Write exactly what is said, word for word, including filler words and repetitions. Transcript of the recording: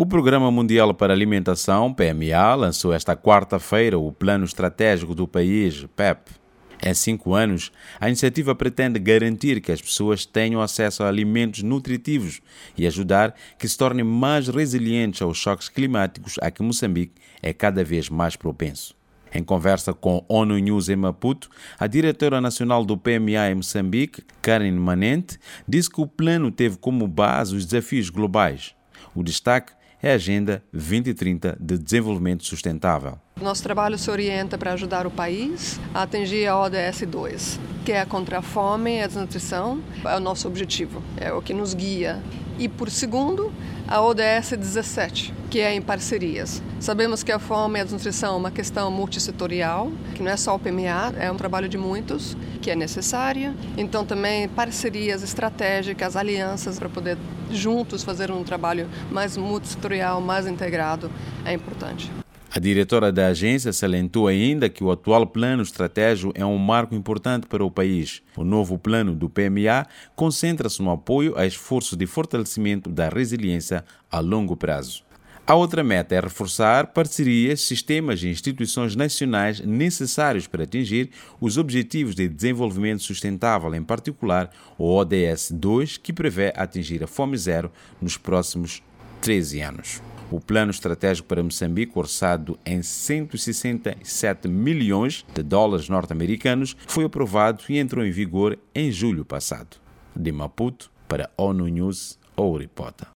O Programa Mundial para a Alimentação, P M A, lançou esta quarta-feira o Plano Estratégico do país, P E P. Em cinco anos, a iniciativa pretende garantir que as pessoas tenham acesso a alimentos nutritivos e ajudar que se tornem mais resilientes aos choques climáticos a que Moçambique é cada vez mais propenso. Em conversa com ONU News em Maputo, a diretora nacional do P M A em Moçambique, Karen Manente, disse que o plano teve como base os desafios globais. O destaque é a Agenda vinte trinta de Desenvolvimento Sustentável. Nosso trabalho se orienta para ajudar o país a atingir a O D S dois, que é contra a fome e a desnutrição, é o nosso objetivo, é o que nos guia. E por segundo, a O D S dezessete, que é em parcerias. Sabemos que a fome e a desnutrição é uma questão multissetorial, que não é só o P M A, é um trabalho de muitos, que é necessária. Então também parcerias estratégicas, alianças para poder juntos fazer um trabalho mais multissetorial, mais integrado, é importante. A diretora da agência salientou ainda que o atual plano estratégico é um marco importante para o país. O novo plano do P M A concentra-se no apoio a esforços de fortalecimento da resiliência a longo prazo. A outra meta é reforçar parcerias, sistemas e instituições nacionais necessários para atingir os Objetivos de Desenvolvimento Sustentável, em particular o O D S dois, que prevê atingir a fome zero nos próximos treze anos. O Plano Estratégico para Moçambique, orçado em cento e sessenta e sete milhões de dólares norte-americanos, foi aprovado e entrou em vigor em julho passado. De Maputo, para ONU News, Ouripota.